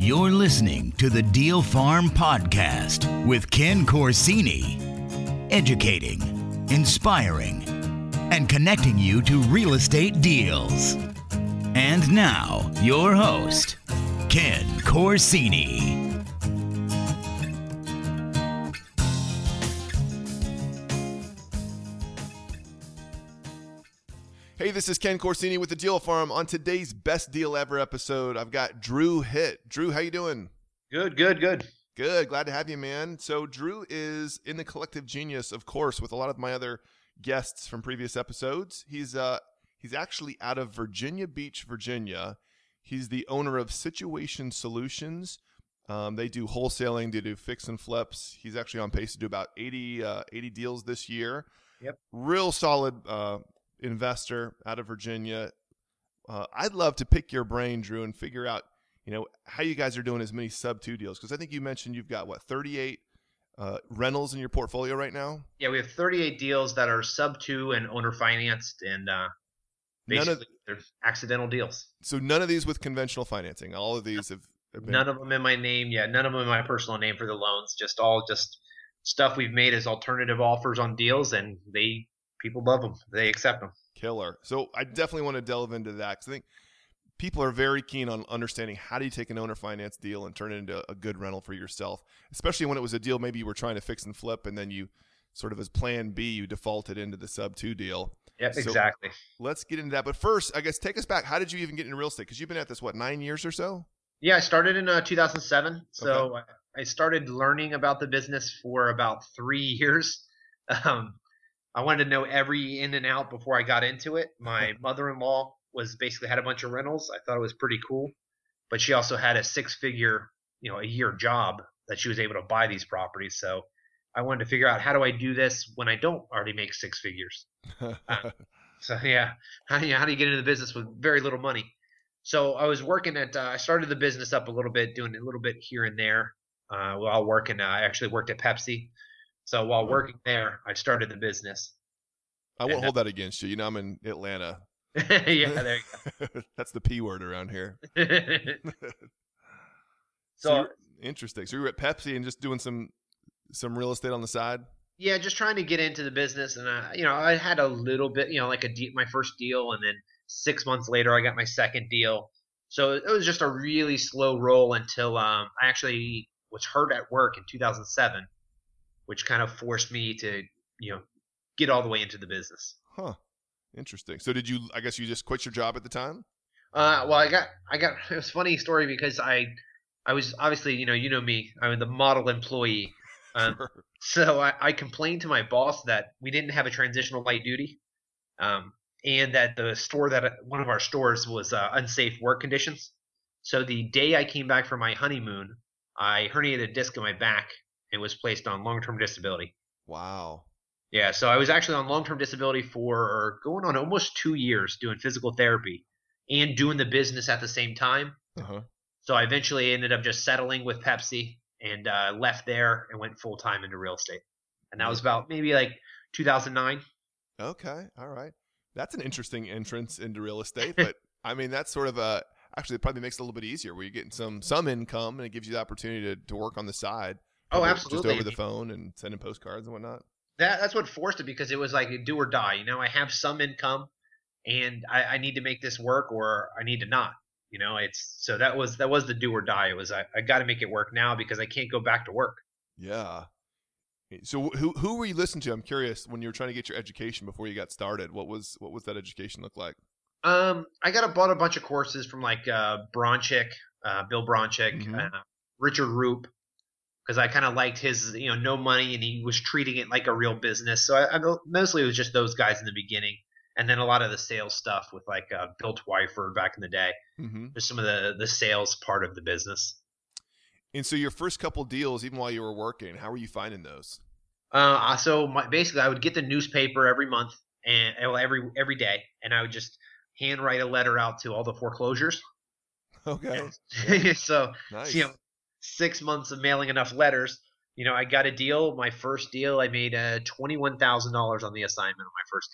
You're listening to the Deal Farm Podcast with Ken Corsini. Educating, inspiring, and connecting you to real estate deals. And now, your host, Ken Corsini. Hey, this is Ken Corsini with the Deal Farm. On today's Best Deal Ever episode, I've got Drew Hitt. Drew, how you doing? Good. Good. Glad to have you, man. So Drew is in the collective genius, of course, with a lot of my other guests from previous episodes. He's actually out of Virginia Beach, Virginia. He's the owner of Situation Solutions. They do wholesaling. They do fix and flips. He's actually on pace to do about 80 deals this year. Yep. Real solid investor out of Virginia. I'd love to pick your brain, Drew, and figure out, how you guys are doing as many sub-2 deals. Because I think you mentioned you've got, 38 rentals in your portfolio right now? Yeah, we have 38 deals that are sub-2 and owner-financed, and basically they're accidental deals. So none of these with conventional financing? All of these have been... None of them in my name. Yeah, none of them in my personal name for the loans. Just stuff we've made as alternative offers on deals, and people love them. They accept them. Killer. So I definitely want to delve into that because I think people are very keen on understanding how do you take an owner finance deal and turn it into a good rental for yourself, especially when it was a deal maybe you were trying to fix and flip and then you sort of as plan B, you defaulted into the sub-2 deal. Yep, so exactly. Let's get into that. But first, I guess take us back. How did you even get into real estate? Because you've been at this, 9 years or so? Yeah, I started in 2007. So Okay. I started learning about the business for about 3 years. I wanted to know every in and out before I got into it. My mother-in-law had a bunch of rentals. I thought it was pretty cool, but she also had a 6-figure, a year job that she was able to buy these properties. So I wanted to figure out, how do I do this when I don't already make 6 figures? How do you get into the business with very little money? So I was working I started the business up a little bit, doing a little bit here and there while working. I actually worked at Pepsi. So while working there, I started the business. I won't hold that against you. I'm in Atlanta. Yeah, there you go. That's the P word around here. So interesting. So you were at Pepsi and just doing some real estate on the side? Yeah, just trying to get into the business. And, I had a little bit, my first deal. And then 6 months later, I got my second deal. So it was just a really slow roll until I actually was hurt at work in 2007. Which kind of forced me to, get all the way into the business. Huh. Interesting. So did you just quit your job at the time? Well, it was a funny story because I was obviously, you know me, I'm the model employee. Sure. So I complained to my boss that we didn't have a transitional light duty. And that one of our stores was unsafe work conditions. So the day I came back from my honeymoon, I herniated a disc in my back and was placed on long-term disability. Wow. Yeah, so I was actually on long-term disability for going on almost 2 years doing physical therapy and doing the business at the same time. Uh-huh. So I eventually ended up just settling with Pepsi and left there and went full-time into real estate. And that was about maybe 2009. Okay, all right. That's an interesting entrance into real estate, but I mean that's sort of actually it probably makes it a little bit easier where you're getting some income and it gives you the opportunity to work on the side. Oh, absolutely. Just over the phone and sending postcards and whatnot. That's what forced it because it was like do or die. I have some income and I need to make this work or I need to not. So that was the do or die. It was I got to make it work now because I can't go back to work. Yeah. So who were you listening to? I'm curious when you were trying to get your education before you got started. What was that education look like? I bought a bunch of courses from Bronchick, Bill Bronchick, Mm-hmm. Richard Roop. Because I kind of liked his, no money, and he was treating it like a real business. So I mostly it was just those guys in the beginning, and then a lot of the sales stuff with Bill Twyford back in the day. Mm-hmm. Just some of the sales part of the business. And so your first couple deals, even while you were working, how were you finding those? Basically, I would get the newspaper every month and every day, and I would just handwrite a letter out to all the foreclosures. Okay. So Nice. 6 months of mailing enough letters, I got a deal. My first deal, I made $21,000 on the assignment on my first deal.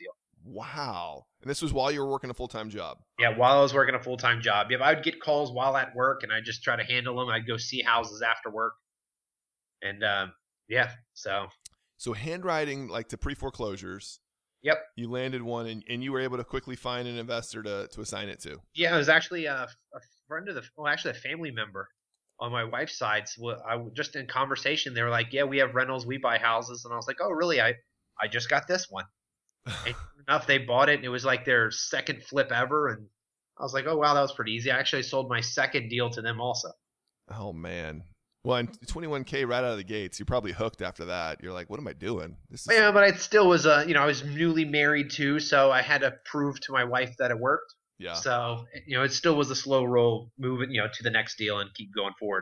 Wow. And this was while you were working a full-time job. Yeah, while I was working a full-time job. Yeah, I would get calls while at work, and I just try to handle them. I'd go see houses after work, and yeah, so So handwriting like to pre-foreclosures, yep. you landed one, and you were able to quickly find an investor to assign it to. Yeah, it was actually a friend of actually a family member on my wife's side. So I just in conversation, they were like, "Yeah, we have rentals, we buy houses," and I was like, "Oh, really? I just got this one." And sure enough, they bought it, and it was like their second flip ever, and I was like, "Oh, wow, that was pretty easy." I actually sold my second deal to them also. Oh man. Well, and 21K right out of the gates, you're probably hooked after that. You're like, what am I doing? Yeah, but I still was, I was newly married too, so I had to prove to my wife that it worked. Yeah. So, it still was a slow roll moving, to the next deal and keep going forward.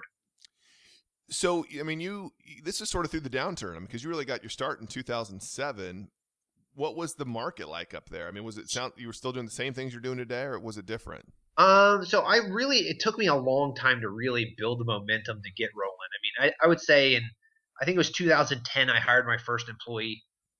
So, I mean, this is sort of through the downturn, because you really got your start in 2007. What was the market like up there? I mean, you were still doing the same things you're doing today, or was it different? So it took me a long time to really build the momentum to get rolling. I mean, I would say I think it was 2010, I hired my first employee.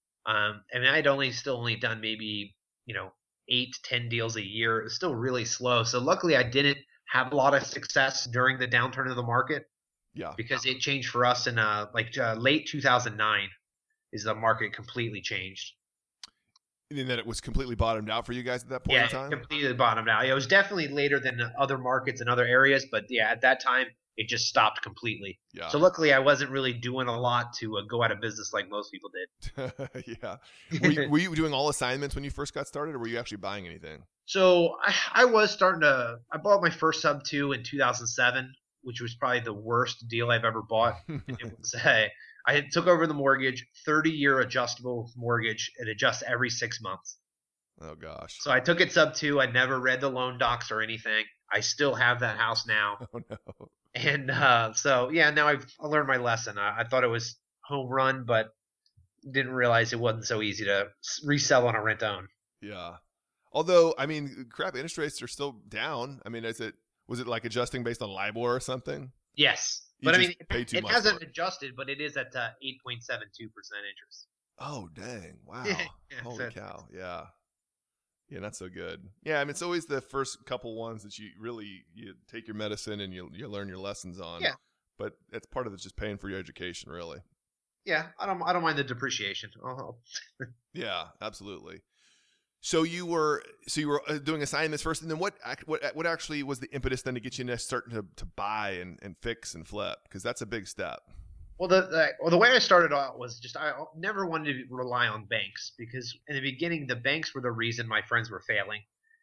I'd still only done maybe, 8 to 10 deals a year. It was still really slow. So luckily I didn't have a lot of success during the downturn of the market. Yeah. Because it changed for us in late 2009 is the market completely changed. And that it was completely bottomed out for you guys at that point in time? Yeah, completely bottomed out. It was definitely later than other markets and other areas, but yeah, at that time, it just stopped completely. Yeah. So luckily, I wasn't really doing a lot to go out of business like most people did. Yeah. Were you doing all assignments when you first got started, or were you actually buying anything? So I bought my first sub 2 in 2007, which was probably the worst deal I've ever bought. It was I took over the mortgage, 30-year adjustable mortgage. It adjusts every 6 months. Oh, gosh. So I took it sub 2. I never read the loan docs or anything. I still have that house now. Oh, no. And so, yeah, now I learned my lesson. I thought it was home run, but didn't realize it wasn't so easy to resell on a rent-own. Yeah. Although, I mean, crap, interest rates are still down. I mean, was it like adjusting based on LIBOR or something? Yes. But I mean, it hasn't adjusted, but it is at 8.72% interest. Oh, dang. Wow. Yeah, holy cow. Yeah. Yeah, not so good. Yeah, I mean, it's always the first couple ones that you take your medicine and you learn your lessons on. Yeah. But it's part of it's just paying for your education, really. Yeah, I don't mind the depreciation. Yeah, absolutely. So you were doing assignments first, and then what actually was the impetus then to get you starting to buy and fix and flip? Because that's a big step. Well, the way I started out was just I never wanted to rely on banks, because in the beginning the banks were the reason my friends were failing.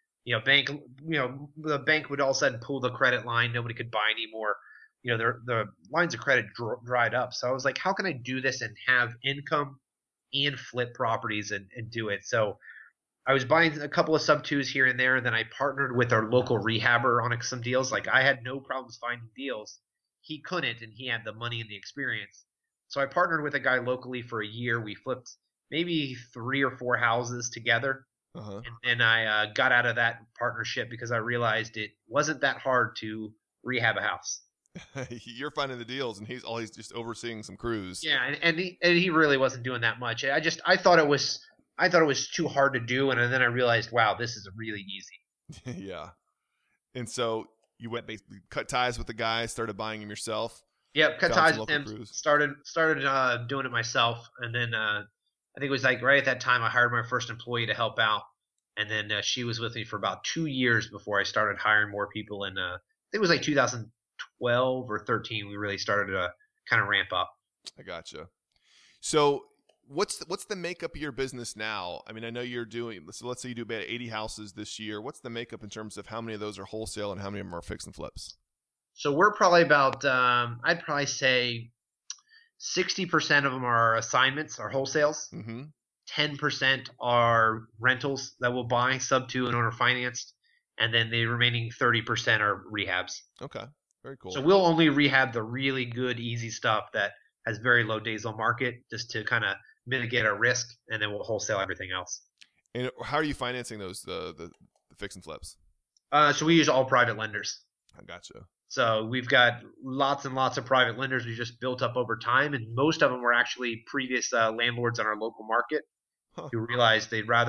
The bank would all of a sudden pull the credit line, nobody could buy anymore. The lines of credit dried up. So I was like, how can I do this and have income and flip properties and do it? So I was buying a couple of sub 2s here and there, and then I partnered with our local rehabber on some deals. Like, I had no problems finding deals. He couldn't, and he had the money and the experience. So I partnered with a guy locally for a year. We flipped maybe 3 or 4 houses together. Uh-huh. And then I got out of that partnership because I realized it wasn't that hard to rehab a house. You're finding the deals, and he's just overseeing some crews. Yeah, and he really wasn't doing that much. I thought it was too hard to do, and then I realized, wow, this is really easy. Yeah. And so you went basically cut ties with the guy, started buying him yourself. Yep, cut ties with him. Crews. Started doing it myself, and then I think it was like right at that time I hired my first employee to help out, and then she was with me for about 2 years before I started hiring more people. And I think it was like 2012 or 13 we really started to kind of ramp up. I gotcha. So what's the makeup of your business now? I mean, I know you're doing, so let's say you do about 80 houses this year. What's the makeup in terms of how many of those are wholesale and how many of them are fix and flips? So we're probably about, I'd probably say 60% of them are assignments, are wholesales. Mm-hmm. 10% are rentals that we'll buy, sub 2 and owner financed. And then the remaining 30% are rehabs. Okay. Very cool. So we'll only rehab the really good, easy stuff that has very low days on market, just to kind of mitigate our risk, and then we'll wholesale everything else. And how are you financing those, the fix and flips? So we use all private lenders. I gotcha. So we've got lots and lots of private lenders we just built up over time, and most of them were actually previous landlords in our local market who realized they'd rather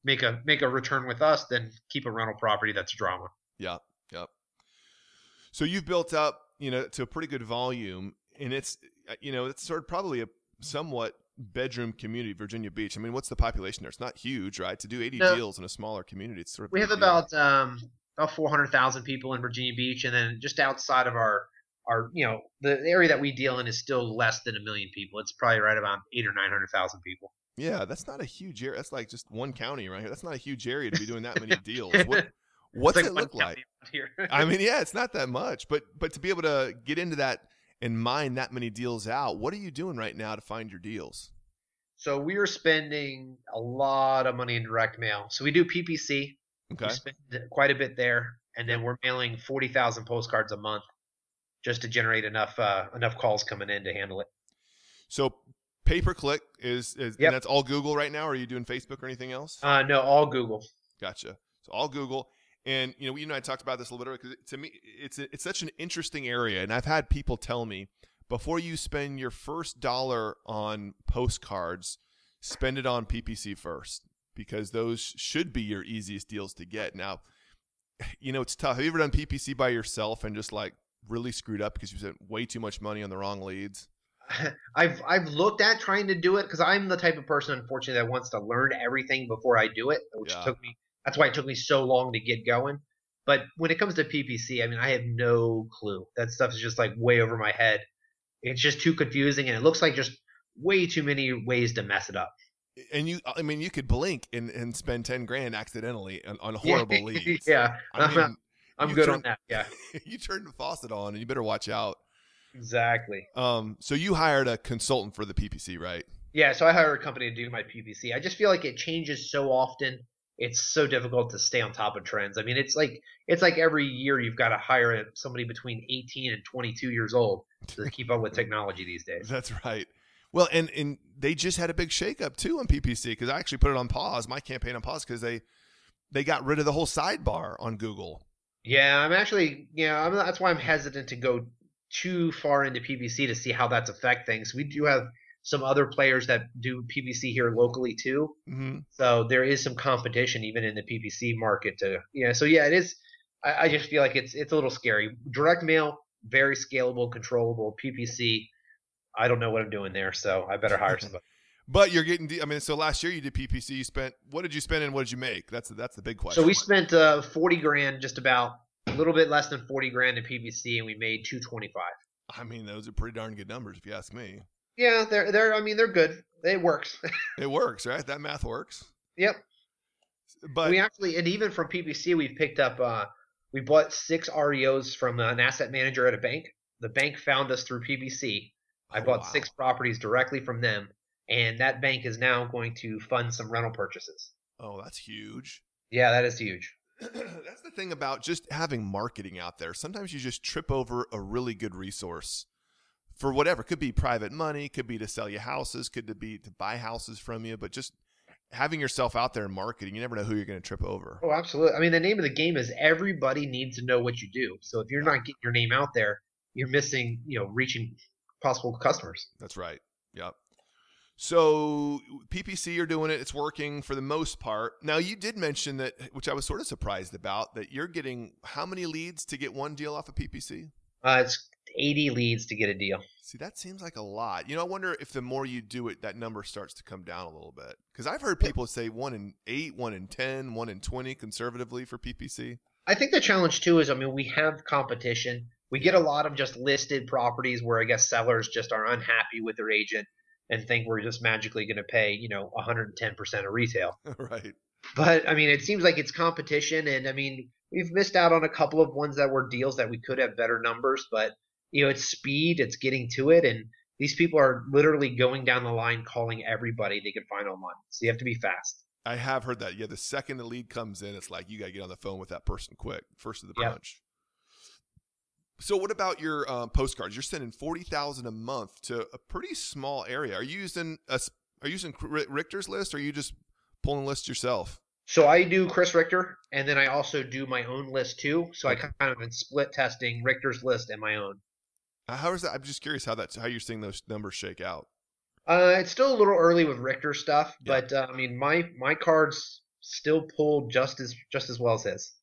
make a return with us than keep a rental property that's drama. Yeah. Yep. So you've built up, to a pretty good volume, and it's sort of probably a somewhat bedroom community, Virginia Beach. I mean, what's the population there? It's not huge, right? To do 80 No, deals in a smaller community, it's sort of a we big have deal. about 400,000 people in Virginia Beach, and then just outside of our the area that we deal in is still less than 1 million people. It's probably right about 800,000 or 900,000 people. Yeah, that's not a huge area. That's like just one county right here. That's not a huge area to be doing that many deals. What's like it look like? Here. I mean, yeah, it's not that much, but to be able to get into that and mine that many deals out, what are you doing right now to find your deals? So we are spending a lot of money in direct mail. So we do PPC. Okay. We spend quite a bit there, and then we're mailing 40,000 postcards a month just to generate enough calls coming in to handle it. So pay-per-click is Yep. And that's all Google right now, or are you doing Facebook or anything else? No, all Google. Gotcha. So all Google. And, you and I talked about this a little bit because to me, it's such an interesting area. And I've had people tell me, before you spend your first dollar on postcards, spend it on PPC first, because those should be your easiest deals to get. Now, it's tough. Have you ever done PPC by yourself and just like really screwed up because you spent way too much money on the wrong leads? I've looked at trying to do it because I'm the type of person, unfortunately, that wants to learn everything before I do it, which took me. That's why it took me so long to get going. But when it comes to PPC, I mean, I have no clue. That stuff is just like way over my head. It's just too confusing, and it looks like just way too many ways to mess it up. And you could blink and spend 10 grand accidentally on horrible leads. Yeah, I'm good on that. Yeah, you turn the faucet on, and you better watch out. Exactly. So you hired a consultant for the PPC, right? Yeah, so I hired a company to do my PPC. I just feel like it changes so often. It's so difficult to stay on top of trends. I mean, it's like every year you've got to hire somebody between 18 and 22 years old to keep up with technology these days. That's right. Well, and they just had a big shakeup too on PPC, because I actually put it on pause, my campaign on pause, because they got rid of the whole sidebar on Google. Yeah, I'm actually, that's why I'm hesitant to go too far into PPC to see how that's affect things. We do have some other players that do PPC here locally too. Mm-hmm. So there is some competition even in the PPC market it is. I just feel like it's a little scary. Direct mail, very scalable, controllable. PPC, I don't know what I'm doing there, so I better hire somebody. But you're getting, so last year you did PPC. What did you spend and what did you make? That's the big question. So we spent 40 grand, just about a little bit less than 40 grand in PPC, and we made 225. I mean, those are pretty darn good numbers if you ask me. Yeah, they're good. It works. It works, right? That math works. Yep. But we actually, and even from PPC, we've picked up, we bought 6 REOs from an asset manager at a bank. The bank found us through PPC. I bought 6 properties directly from them, and that bank is now going to fund some rental purchases. Oh, that's huge. Yeah, that is huge. That's the thing about just having marketing out there. Sometimes you just trip over a really good resource for whatever. Could be private money, could be to sell you houses, could be to buy houses from you, but just having yourself out there in marketing, you never know who you're going to trip over. Oh, absolutely. I mean, the name of the game is everybody needs to know what you do. So if you're not getting your name out there, you're missing, reaching possible customers. That's right. Yep. So PPC, you're doing it. It's working for the most part. Now, you did mention that, which I was sort of surprised about, that you're getting how many leads to get one deal off of PPC? It's 80 leads to get a deal. See, that seems like a lot. I wonder if the more you do it, that number starts to come down a little bit. Because I've heard people say 1 in 8, 1 in 10, 1 in 20 conservatively for PPC. I think the challenge too is, we have competition. We get a lot of just listed properties where I guess sellers just are unhappy with their agent and think we're just magically going to pay, 110% of retail. Right. But it seems like it's competition, and we've missed out on a couple of ones that were deals that we could have better numbers, but it's speed, it's getting to it, and these people are literally going down the line calling everybody they can find online. So you have to be fast. I have heard that. Yeah, the second the lead comes in, it's like you got to get on the phone with that person quick, first of the punch. So what about your postcards? You're sending 40,000 a month to a pretty small area. Are you using Richter's list, or are you just pulling lists yourself? So I do Chris Richter, and then I also do my own list too. So I kind of been split testing Richter's list and my own. How is that? I'm just curious how you're seeing those numbers shake out. It's still a little early with Richter stuff, but my cards still pull just as well as his.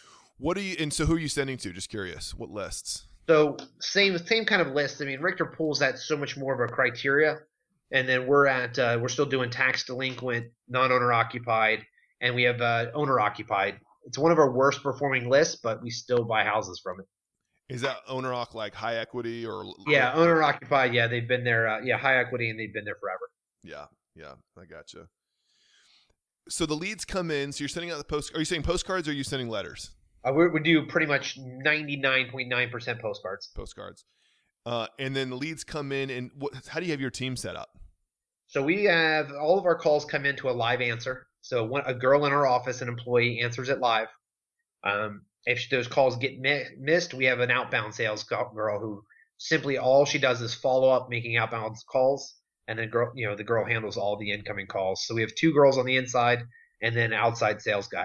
So who are you sending to? Just curious. What lists? So same kind of list. I mean, Richter pulls that so much more of a criteria, and then we're still doing tax delinquent, non-owner occupied, and we have owner occupied. It's one of our worst performing lists, but we still buy houses from it. Is that owner like high equity or? Yeah, owner occupied. Yeah, they've been there. High equity, and they've been there forever. Yeah, I gotcha. So the leads come in. So you're sending out the post. Are you sending postcards or are you sending letters? We do pretty much 99.9% postcards. Postcards. And then the leads come in, and how do you have your team set up? So we have all of our calls come into a live answer. So a girl in our office, an employee, answers it live. If those calls get missed, we have an outbound sales girl who simply all she does is follow up making outbound calls, and then the girl handles all the incoming calls. So we have 2 girls on the inside and then outside sales guy.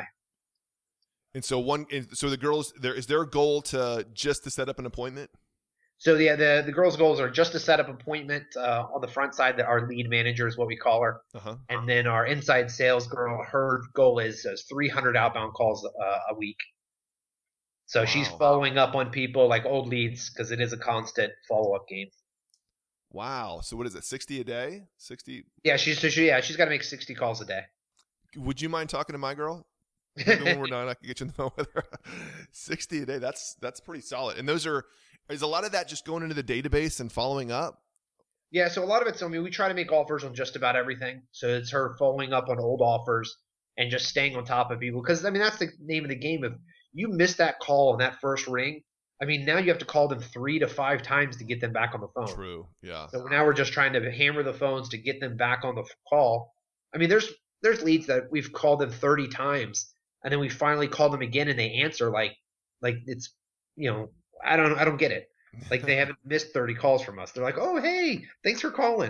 And so the girls is there a goal to set up an appointment? So yeah, the girls' goals are just to set up appointment on the front side. That our lead manager is what we call her, and then our inside sales girl, her goal is 300 outbound calls a week. So she's following up on people like old leads because it is a constant follow-up game. Wow. So what is it? 60 a day? 60? Yeah, she's got to make 60 calls a day. Would you mind talking to my girl? Maybe when we're done, I can get you on the phone with her. 60 a day. That's pretty solid. And is a lot of that just going into the database and following up? Yeah. So a lot of it's, we try to make offers on just about everything. So it's her following up on old offers and just staying on top of people. Because, that's the name of the game. If you miss that call on that first ring, now you have to call them 3 to 5 times to get them back on the phone. True. Yeah. So now we're just trying to hammer the phones to get them back on the call. There's leads that we've called them 30 times. And then we finally call them again and they answer like it's, I don't get it. Like they haven't missed 30 calls from us. They're like, oh, hey, thanks for calling.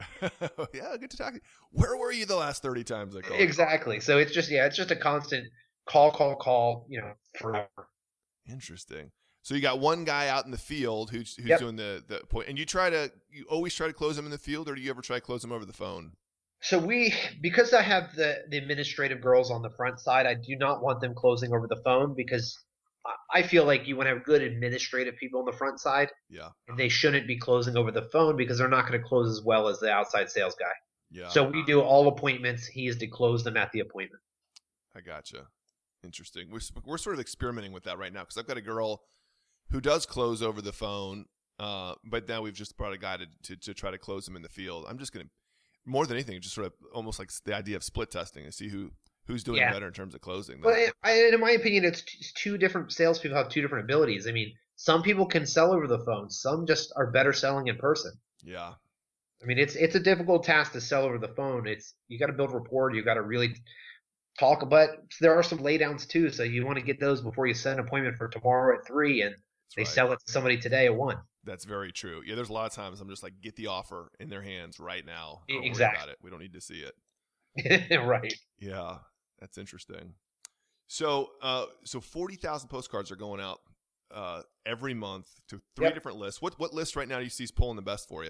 Yeah, good to talk to you. Where were you the last 30 times I called? Exactly. So it's just a constant call, forever. Interesting. So you got one guy out in the field who's doing the point, and you always try to close him in the field, or do you ever try to close him over the phone? So because I have the administrative girls on the front side, I do not want them closing over the phone because I feel like you want to have good administrative people on the front side. Yeah. And they shouldn't be closing over the phone because they're not going to close as well as the outside sales guy. Yeah. So we do all appointments. He is to close them at the appointment. I gotcha. Interesting. We're sort of experimenting with that right now because I've got a girl who does close over the phone, but now we've just brought a guy to try to close him in the field. I'm just going to, more than anything, just sort of almost like the idea of split testing and see who's doing better in terms of closing. Well, in my opinion, it's 2 different salespeople have 2 different abilities. Some people can sell over the phone. Some just are better selling in person. Yeah. It's a difficult task to sell over the phone. You got to build rapport. You got to really talk, but there are some laydowns too. So you want to get those before you set an appointment for tomorrow at 3 and sell it to somebody today at 1. That's very true. Yeah, there's a lot of times I'm just like, get the offer in their hands right now. Don't exactly. worry about it. We don't need to see it. Right. Yeah, that's interesting. So 40,000 postcards are going out every month to 3 different lists. What list right now do you see is pulling the best for you?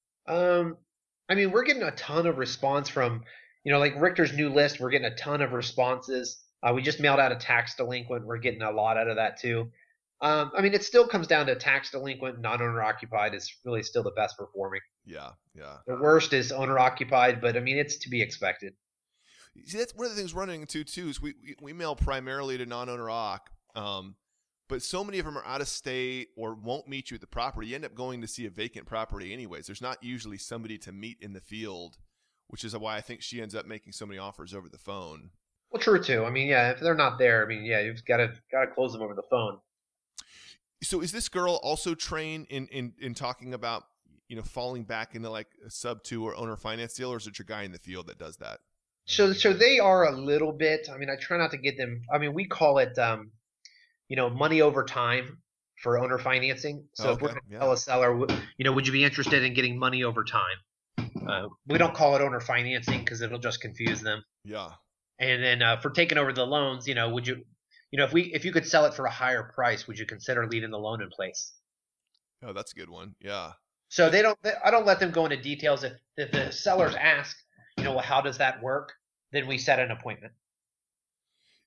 We're getting a ton of response from, like Richter's new list. We're getting a ton of responses. We just mailed out a tax delinquent. We're getting a lot out of that too. It still comes down to tax delinquent, non-owner occupied is really still the best performing. Yeah. The worst is owner occupied, but it's to be expected. See, that's one of the things we're running into too. Is we mail primarily to non-owner occ, but so many of them are out of state or won't meet you at the property. You end up going to see a vacant property anyways. There's not usually somebody to meet in the field, which is why I think she ends up making so many offers over the phone. Well, true too. If they're not there, you've got to close them over the phone. So is this girl also trained in talking about, falling back into like a sub 2 or owner finance deal, or is it your guy in the field that does that? So they are a little bit. I try not to get them. We call it, money over time for owner financing. So if we're going to tell a seller, would you be interested in getting money over time? We don't call it owner financing because it'll just confuse them. Yeah. And then for taking over the loans, would you? If you could sell it for a higher price, would you consider leaving the loan in place? Oh, that's a good one. Yeah. So I don't let them go into details. If the sellers ask, how does that work? Then we set an appointment.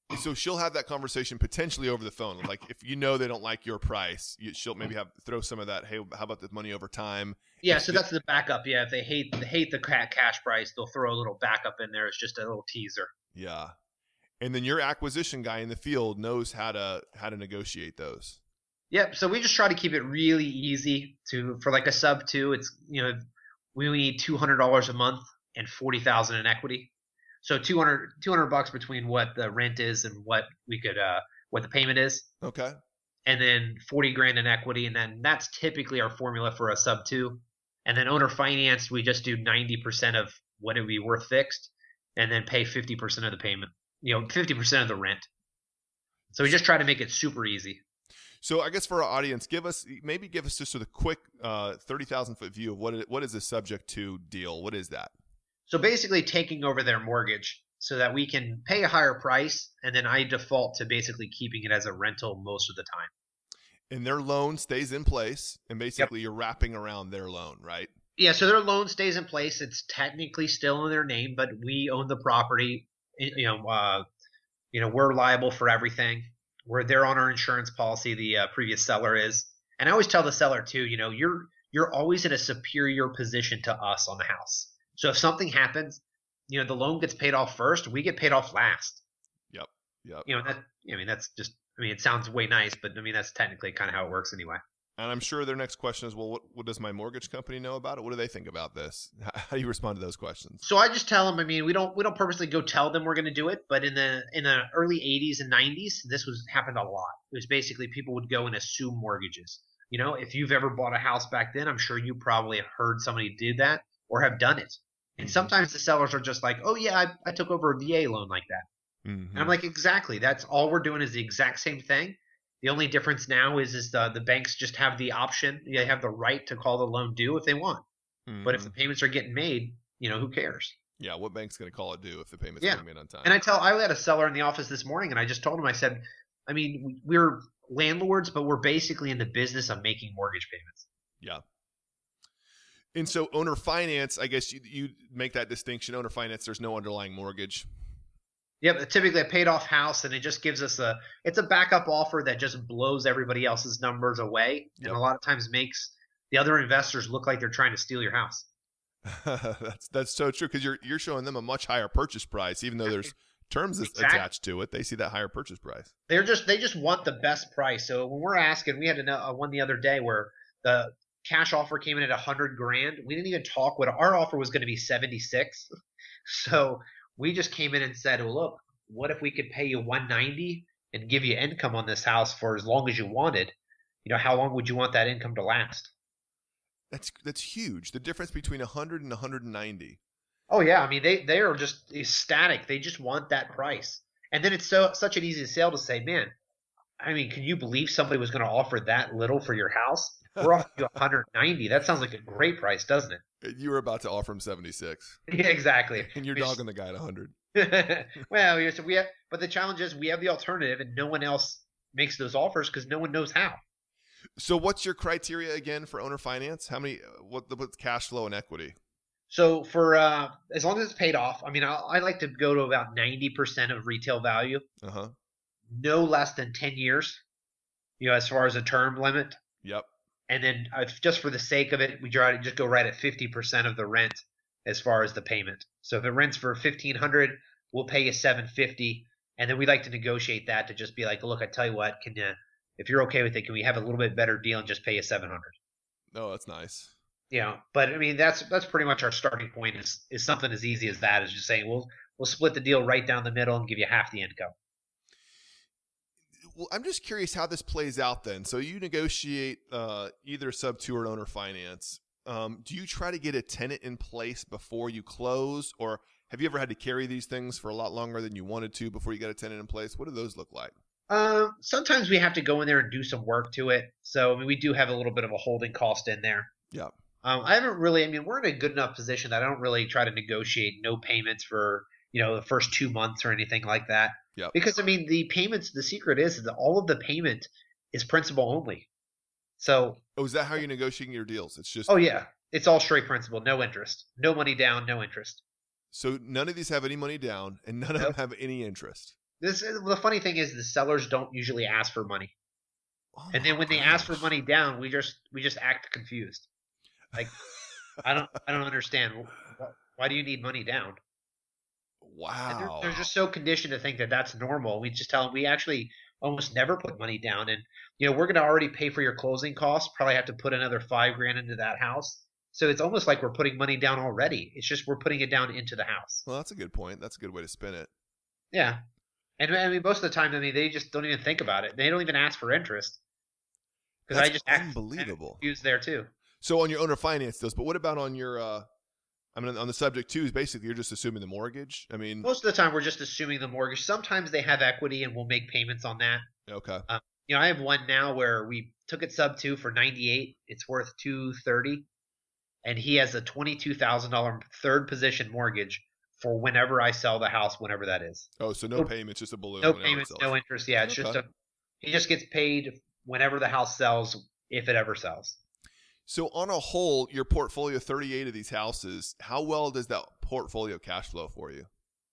So she'll have that conversation potentially over the phone. Like if you know they don't like your price, she'll maybe throw some of that. Hey, how about this money over time? Yeah, so that's the backup. Yeah, if they hate the cash price, they'll throw a little backup in there. It's just a little teaser. Yeah, and then your acquisition guy in the field knows how to negotiate those. Yep. So we just try to keep it really easy for like a sub 2. It's we need $200 a month and 40,000 in equity. So $200 between what the rent is and what we could what the payment is. Okay. And then 40 grand in equity, and then that's typically our formula for a sub 2. And then owner financed, we just do 90% of what it would be worth fixed, and then pay 50% of the payment. 50% of the rent. So we just try to make it super easy. So I guess for our audience, give us just sort of a quick 30,000-foot view of what is a subject to deal. What is that? So basically taking over their mortgage so that we can pay a higher price, and then I default to basically keeping it as a rental most of the time. And their loan stays in place, and basically You're wrapping around their loan, right? Yeah, so their loan stays in place. It's technically still in their name, but we own the property. We're liable for everything. They're on our insurance policy. The previous seller is, and I always tell the seller too. You're always in a superior position to us on the house. So if something happens, the loan gets paid off first. We get paid off last. Yep. That's just. It sounds way nice, but that's technically kind of how it works anyway. And I'm sure their next question is, well, what does my mortgage company know about it? What do they think about this? How do you respond to those questions? So I just tell them. We don't purposely go tell them we're going to do it, but in the early 80s and 90s, this happened a lot. It was basically people would go and assume mortgages. If you've ever bought a house back then, I'm sure you probably have heard somebody did that or have done it. And sometimes the sellers are just like, oh yeah, I took over a VA loan like that. Mm-hmm. And I'm like, exactly. That's all we're doing is the exact same thing. The only difference now is the banks just have the option. They have the right to call the loan due if they want. Mm-hmm. But if the payments are getting made, who cares? Yeah, what bank's going to call it due if the payment's getting made on time? And I had a seller in the office this morning, and I just told him, I said, we're landlords, but we're basically in the business of making mortgage payments. Yeah. And so owner finance, I guess you make that distinction. Owner finance, there's no underlying mortgage. Yep, typically a paid off house, and it just gives us it's a backup offer that just blows everybody else's numbers away, and a lot of times makes the other investors look like they're trying to steal your house. That's so true, because you're showing them a much higher purchase price, even though there's terms attached to it. They see that higher purchase price. They just want the best price. So when we're asking, we had one the other day where the cash offer came in at $100 grand. We didn't even talk what our offer was going to be 76. So we just came in and said, well, look, what if we could pay you 190 and give you income on this house for as long as you wanted? How long would you want that income to last? That's huge. The difference between 100 and 190. Oh yeah, they are just ecstatic. They just want that price. And then it's such an easy sale to say, man, can you believe somebody was going to offer that little for your house? We're offering you 190. That sounds like a great price, doesn't it? You were about to offer him 76. Yeah, exactly. And you're dogging the guy at 100. Well, so but the challenge is we have the alternative, and no one else makes those offers because no one knows how. So what's your criteria again for owner finance? What's cash flow and equity? So for as long as it's paid off, I like to go to about 90% of retail value. Uh-huh. No less than 10 years, as far as a term limit. Yep. And then just for the sake of it, we try to just go right at 50% of the rent as far as the payment. So if it rents for $1,500, we'll pay you $750, and then we like to negotiate that to just be like, look, I tell you what, if you're okay with it, can we have a little bit better deal and just pay you $700? Oh, that's nice. But that's pretty much our starting point is something as easy as that, is just saying we'll split the deal right down the middle and give you half the income. Well, I'm just curious how this plays out then. So you negotiate either sub 2 or owner finance. Do you try to get a tenant in place before you close, or have you ever had to carry these things for a lot longer than you wanted to before you got a tenant in place? What do those look like? Sometimes we have to go in there and do some work to it. So we do have a little bit of a holding cost in there. Yeah. I haven't really. We're in a good enough position that I don't really try to negotiate no payments for the first 2 months or anything like that. Yeah. Because the payments, the secret is that all of the payment is principal only. So. Oh, is that how you're negotiating your deals? It's just. Oh yeah, it's all straight principal, no interest, no money down, no interest. So none of these have any money down, and none of them have any interest. The funny thing is the sellers don't usually ask for money. Oh And my then when they ask for gosh. money down, we just act confused. Like I don't understand. Why do you need money down? And they're Wow. just so conditioned to think that that's normal. We just tell them we actually almost never put money down, and we're going to already pay for your closing costs. Probably have to put another 5 grand into that house. So it's almost like we're putting money down already. It's just we're putting it down into the house. Well, that's a good point. That's a good way to spin it. Yeah, and I mean most of the time, I mean they just don't even think about it. They don't even ask for interest because I That's just act unbelievable. confused there too. So on your owner finance deals, but what about on your I mean on the subject too is basically you're just assuming the mortgage. I mean, Most of the time, we're just assuming the mortgage. Sometimes they have equity, and we'll make payments on that. okay. I have one now where we took it sub two for 98. It's worth 230, and he has a $22,000 third position mortgage for whenever I sell the house, whenever that is. Oh, so no No, payments, just a balloon no whenever it payments, sells. no interest. Yeah, it's just Okay. he just gets paid whenever the house sells, if it ever sells. So on a whole, your portfolio, 38 of these houses, how well does that portfolio cash flow for you?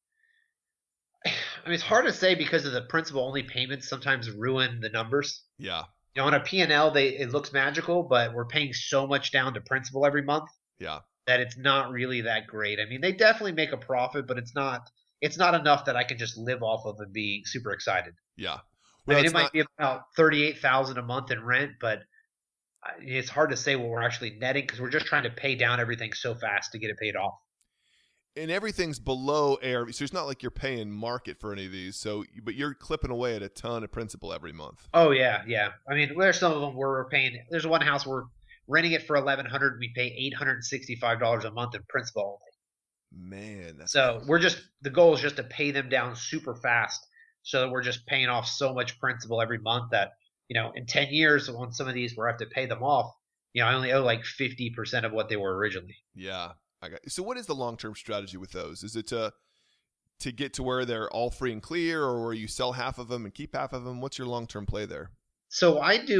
I mean, it's hard to say because of the principal only payments sometimes ruin the numbers. Yeah. On a P&L, it looks magical, but we're paying so much down to principal every month Yeah. that it's not really that great. I mean, they definitely make a profit, but it's not enough that I can just live off of and be super excited. Yeah. I Well, mean, it's it might not, be about 38,000 a month in rent, but it's hard to say what we're actually netting because we're just trying to pay down everything so fast to get it paid off. and everything's below ARV. So it's not like you're paying market for any of these. So, but you're clipping away at a ton of principal every month. Oh yeah, yeah. I mean, there's some of them where we're paying. There's one house we're renting it for 1,100. We pay $865 a month in principal. Man, that's So the goal is just to pay them down super fast so that we're just paying off so much principal every month that, in 10 years on some of these where I have to pay them off, I only owe like 50% of what they were originally. yeah. So what is the long-term strategy with those? Is it to get to where they're all free and clear, or where you sell half of them and keep half of them? What's your long-term play there? So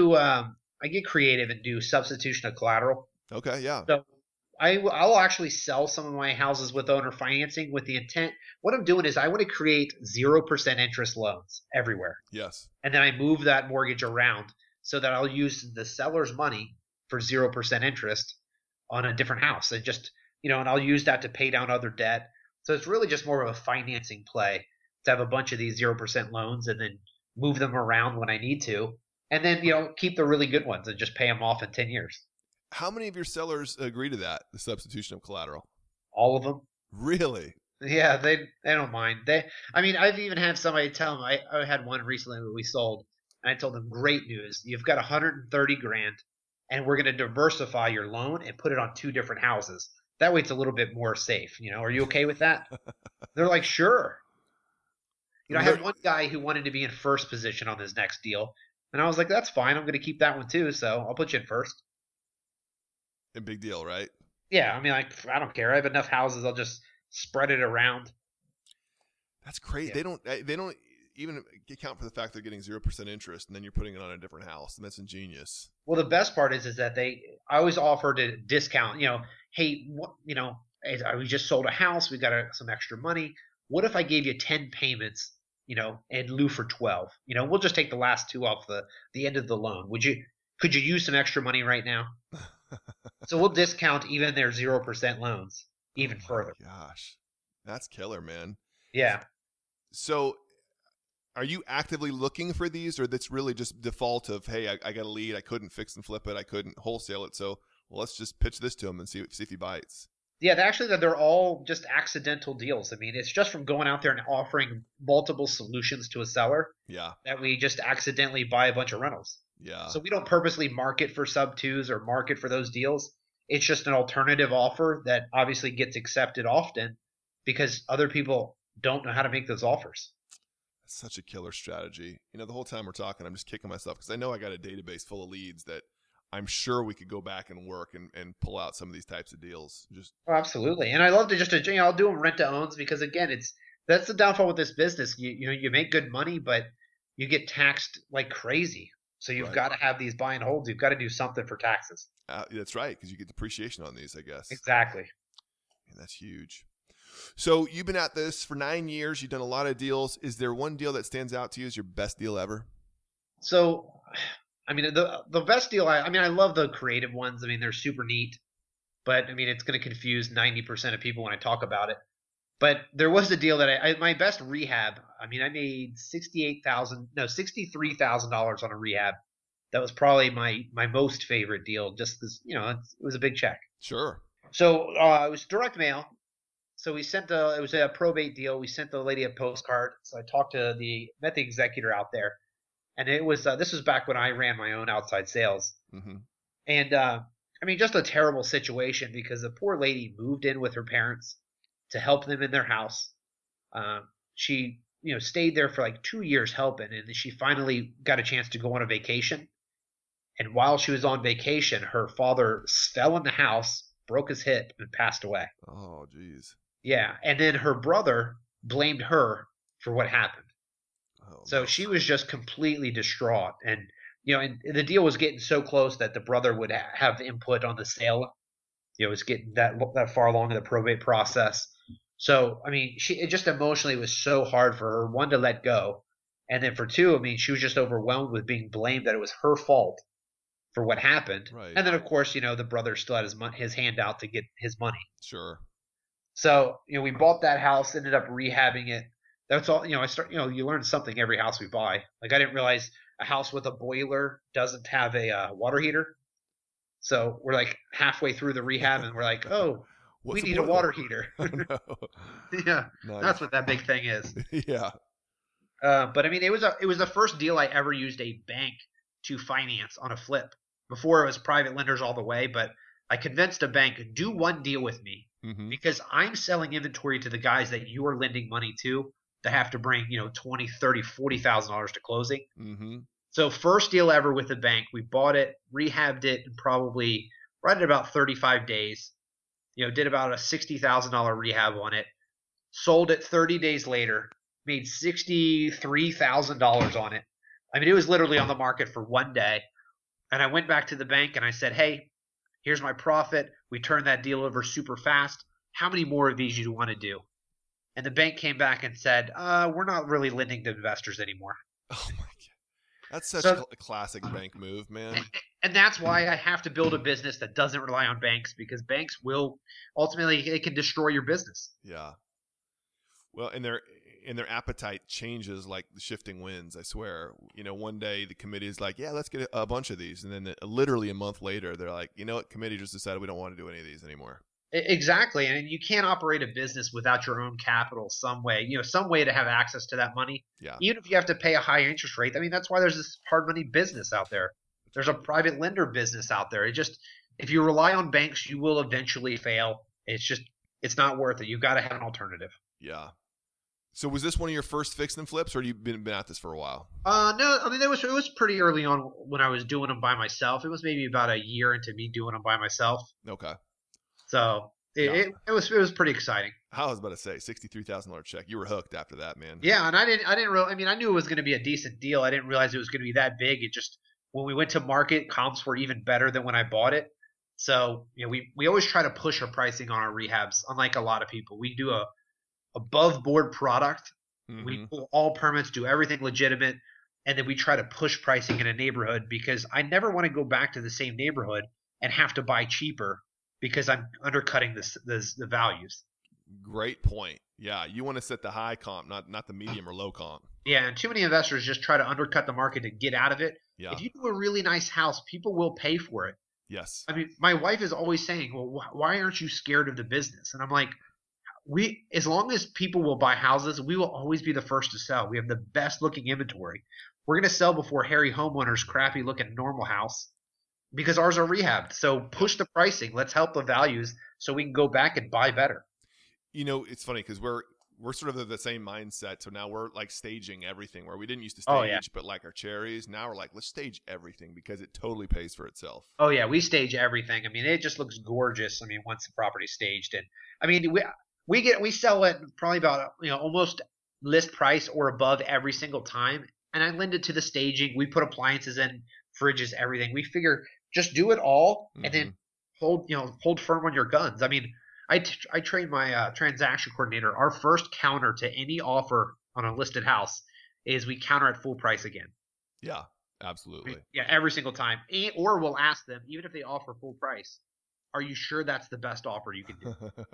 I get creative and do substitution of collateral. Okay, yeah. So I'll actually sell some of my houses with owner financing with the intent. What I'm doing is I want to create 0% interest loans everywhere. Yes. And then I move that mortgage around so that I'll use the seller's money for 0% interest on a different house. And just, and I'll use that to pay down other debt. So it's really just more of a financing play to have a bunch of these 0% loans and then move them around when I need to. And then, keep the really good ones and just pay them off in 10 years. How many of your sellers agree to that, the substitution of collateral? All of them. Really? Yeah, they don't mind. I mean, I've even had somebody tell them. I had one recently that we sold, and I told them, "Great news! You've got 130 grand, and we're going to diversify your loan and put it on 2 different houses. That way, it's a little bit more safe. Are you okay with that?" They're like, "Sure." I had one guy who wanted to be in first position on his next deal, and I was like, "That's fine. I'm going to keep that one too. So I'll put you in first." A big deal, right? Yeah, I mean, like, I don't care. I have enough houses. I'll just spread it around. That's crazy. Yeah. They don't even account for the fact they're getting 0% interest, and then you're putting it on a different house, and that's ingenious. Well, the best part is that I always offer to discount. Hey, what, we just sold a house. We got some extra money. What if I gave you 10 payments, in lieu for 12? We'll just take the last 2 off the end of the loan. Could you use some extra money right now? So we'll discount even their 0% loans even further. Gosh, that's killer, man. Yeah. So are you actively looking for these, or that's really just default of, hey, I got a lead, I couldn't fix and flip it, I couldn't wholesale it, so let's just pitch this to him and see if he bites? Yeah, actually, they're all just accidental deals. I mean, it's just from going out there and offering multiple solutions to a seller Yeah. that we just accidentally buy a bunch of rentals. Yeah. So we don't purposely market for sub twos or market for those deals. It's just an alternative offer that obviously gets accepted often because other people don't know how to make those offers. That's such a killer strategy. The whole time we're talking, I'm just kicking myself because I know I got a database full of leads that I'm sure we could go back and work and pull out some of these types of deals. Oh, absolutely. And I love to just, I'll do them rent to owns because again, that's the downfall with this business. You make good money, but you get taxed like crazy. So you've got to have these buy and holds. You've got to do something for taxes. That's right, because you get depreciation on these, I guess. Exactly. And that's huge. So you've been at this for 9 years. You've done a lot of deals. Is there one deal that stands out to you as your best deal ever? So, I mean, the best deal. I mean, I love the creative ones. I mean, they're super neat. But I mean, it's going to confuse 90% of people when I talk about it. But there was a deal that my best rehab. I mean, I made $63,000 on a rehab. That was probably my most favorite deal, just because it was a big check. Sure. So it was direct mail. So we sent it was a probate deal. We sent the lady a postcard. So I met the executor out there, and it was this was back when I ran my own outside sales, and I mean, just a terrible situation because the poor lady moved in with her parents to help them in their house. She stayed there for like 2 years helping, and then she finally got a chance to go on a vacation. And while she was on vacation, her father fell in the house, broke his hip, and passed away. Oh, geez. Yeah, and then her brother blamed her for what happened. Oh, So she was just completely distraught. And and the deal was getting so close that the brother would have input on the sale. It was getting that far along in the probate process. So, I mean, it just emotionally was so hard for her, one, to let go. And then for two, I mean, she was just overwhelmed with being blamed that it was her fault for what happened. Right. And then, of course, the brother still had his hand out to get his money. Sure. So, we bought that house, ended up rehabbing it. That's all, you learn something every house we buy. Like, I didn't realize a house with a boiler doesn't have a water heater. So we're like halfway through the rehab and we're like, oh, we need a water heater. Oh, no. Yeah, Nice. That's what that big thing is. Yeah. But I mean, it was the first deal I ever used a bank to finance on a flip. Before it was private lenders all the way, but I convinced a bank, do one deal with me because I'm selling inventory to the guys that you are lending money to that have to bring, $20,000, $30,000, $40,000 to closing. So first deal ever with the bank, we bought it, rehabbed it in probably right at about 35 days. Did about a $60,000 rehab on it. Sold it 30 days later, made $63,000 on it. I mean, it was literally on the market for one day. And I went back to the bank and I said, hey, here's my profit. We turned that deal over super fast. How many more of these do you want to do? And the bank came back and said, we're not really lending to investors anymore. Oh, my God. That's such a classic bank move, man. And that's why I have to build a business that doesn't rely on banks, because banks will ultimately, it can destroy your business. Yeah. Well, and their appetite changes like the shifting winds, I swear. One day the committee is like, yeah, let's get a bunch of these. And then literally a month later, they're like, what, committee just decided we don't want to do any of these anymore. Exactly. And you can't operate a business without your own capital some way, some way to have access to that money. Yeah. Even if you have to pay a high interest rate. I mean, that's why there's this hard money business out there. There's a private lender business out there. If you rely on banks, you will eventually fail. It's not worth it. You've got to have an alternative. Yeah. So was this one of your first fix and flips, or have you been at this for a while? No, I mean, it was pretty early on when I was doing them by myself. It was maybe about a year into me doing them by myself. Okay. So it was pretty exciting. I was about to say $63,000 check. You were hooked after that, man. Yeah, and I didn't really. I mean, I knew it was going to be a decent deal. I didn't realize it was going to be that big. It just, when we went to market, comps were even better than when I bought it. So we always try to push our pricing on our rehabs. Unlike a lot of people, we do a above board product. We pull all permits, do everything legitimate, and then we try to push pricing in a neighborhood, because I never want to go back to the same neighborhood and have to buy cheaper because I'm undercutting the values. Great point. Yeah, you want to set the high comp, not the medium or low comp. Yeah, and too many investors just try to undercut the market to get out of it. Yeah. If you do a really nice house, people will pay for it. Yes. I mean, my wife is always saying, well, why aren't you scared of the business? And I'm like, as long as people will buy houses, we will always be the first to sell. We have the best looking inventory. We're going to sell before Harry Homeowner's crappy looking normal house, because ours are rehabbed. So push the pricing. Let's help the values so we can go back and buy better. It's funny because we're sort of the same mindset. So now we're like staging everything, where we didn't used to stage, but like our cherries. Now we're like, let's stage everything because it totally pays for itself. Oh yeah, we stage everything. I mean, it just looks gorgeous. I mean, once the property's staged, and I mean, we sell it probably about almost list price or above every single time. And I lend it to the staging. We put appliances in, fridges, everything. We figure just do it all and then hold firm on your guns. I mean, I train my transaction coordinator. Our first counter to any offer on a listed house is we counter at full price again. Yeah, absolutely. Yeah, every single time. Or we'll ask them, even if they offer full price, are you sure that's the best offer you can do?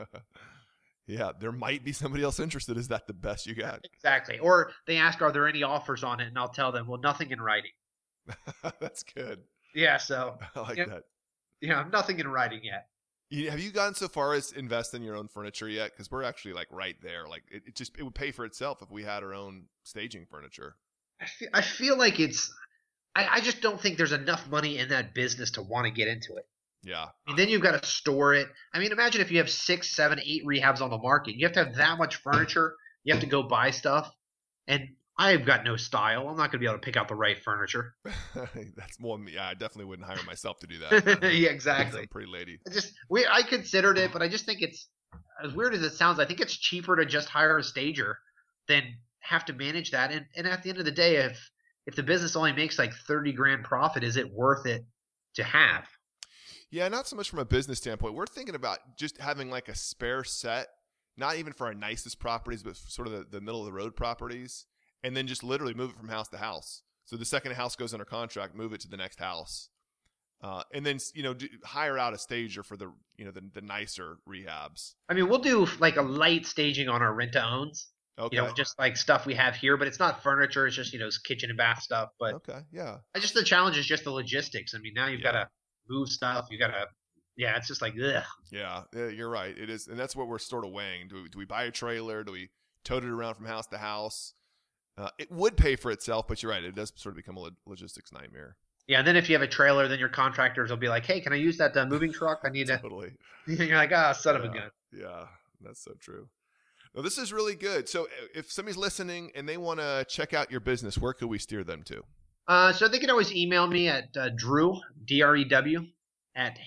Yeah, there might be somebody else interested. Is that the best you got? Exactly. Or they ask, are there any offers on it? And I'll tell them, well, nothing in writing. That's good. Yeah, so I like that. Yeah, nothing in writing yet. Have you gotten so far as invest in your own furniture yet? Because we're actually like right there. Like it would pay for itself if we had our own staging furniture. I feel like I just don't think there's enough money in that business to want to get into it. Yeah. And then you've got to store it. I mean, imagine if you have 6, 7, 8 rehabs on the market. You have to have that much furniture. You have to go buy stuff. And I've got no style. I'm not going to be able to pick out the right furniture. That's more me. Yeah, I definitely wouldn't hire myself to do that. Yeah, exactly. I'm a pretty lady. I considered it, but I just think it's, as weird as it sounds, I think it's cheaper to just hire a stager than have to manage that. And at the end of the day, if the business only makes like 30 grand profit, is it worth it to have? Yeah, not so much from a business standpoint. We're thinking about just having like a spare set, not even for our nicest properties, but sort of the middle of the road properties. And then just literally move it from house to house. So the second a house goes under contract, move it to the next house, and then hire out a stager for the nicer rehabs. I mean, we'll do like a light staging on our rent-to-owns. Okay. Just like stuff we have here, but it's not furniture. It's just kitchen and bath stuff. But okay, yeah. The challenge is just the logistics. I mean, now you've got to move stuff. You got to, it's just like ugh. Yeah, you're right. It is, and that's what we're sort of weighing. Do we buy a trailer? Do we tote it around from house to house? It would pay for itself, but you're right. It does sort of become a logistics nightmare. Yeah, and then if you have a trailer, then your contractors will be like, hey, can I use that moving truck? I need to. Totally. You're like, son of a gun. Yeah, that's so true. Well, this is really good. So if somebody's listening and they want to check out your business, where could we steer them to? So they can always email me at Drew, DREW, at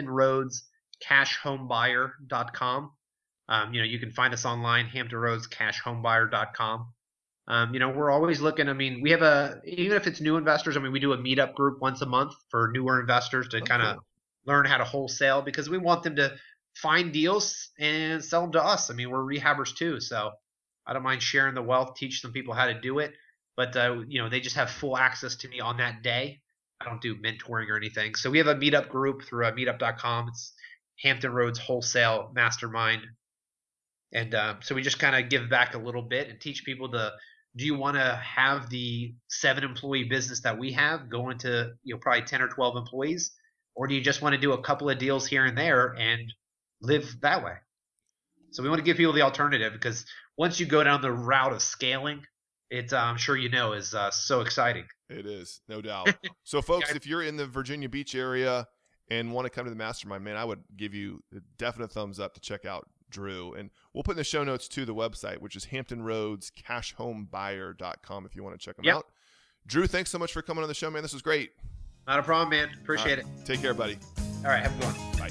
HamptonRoadsCashHomebuyer.com. You can find us online, HamptonRoadsCashHomebuyer.com. We're always looking. I mean, we have even if it's new investors, I mean, we do a meetup group once a month for newer investors to kind of learn how to wholesale, because we want them to find deals and sell them to us. I mean, we're rehabbers too, so I don't mind sharing the wealth, teach some people how to do it. But, they just have full access to me on that day. I don't do mentoring or anything. So we have a meetup group through meetup.com. It's Hampton Roads Wholesale Mastermind. And so we just kind of give back a little bit and teach people do you want to have the 7-employee business that we have go into probably 10 or 12 employees? Or do you just want to do a couple of deals here and there and live that way? So we want to give people the alternative, because once you go down the route of scaling, it's I'm sure is so exciting. It is, no doubt. So folks, if you're in the Virginia Beach area and want to come to the mastermind, man, I would give you a definite thumbs up to check out Drew. And we'll put in the show notes to the website, which is HamptonRoadsCashHomebuyer.com if you want to check them out. Drew, thanks so much for coming on the show, man. This was great. Not a problem, man. Appreciate it. Take care, buddy. All right, have a good one. Bye.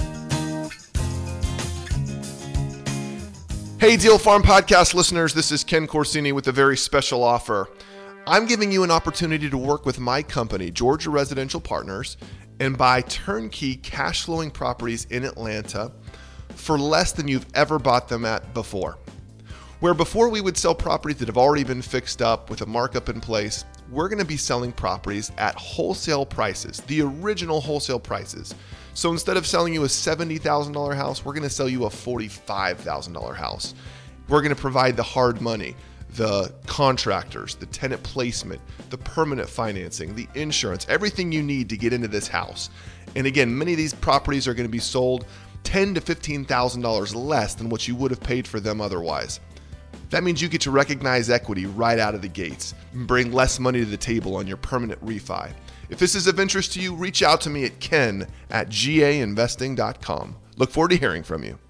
Hey, Deal Farm Podcast listeners, this is Ken Corsini with a very special offer. I'm giving you an opportunity to work with my company, Georgia Residential Partners, and buy turnkey cash flowing properties in Atlanta for less than you've ever bought them at before. Where before we would sell properties that have already been fixed up with a markup in place, we're going to be selling properties at wholesale prices, the original wholesale prices. So instead of selling you a $70,000 house, we're going to sell you a $45,000 house. We're going to provide the hard money, the contractors, the tenant placement, the permanent financing, the insurance, everything you need to get into this house. And again, many of these properties are going to be sold $10,000 to $15,000 less than what you would have paid for them otherwise. That means you get to recognize equity right out of the gates and bring less money to the table on your permanent refi. If this is of interest to you, reach out to me at ken@gainvesting.com. Look forward to hearing from you.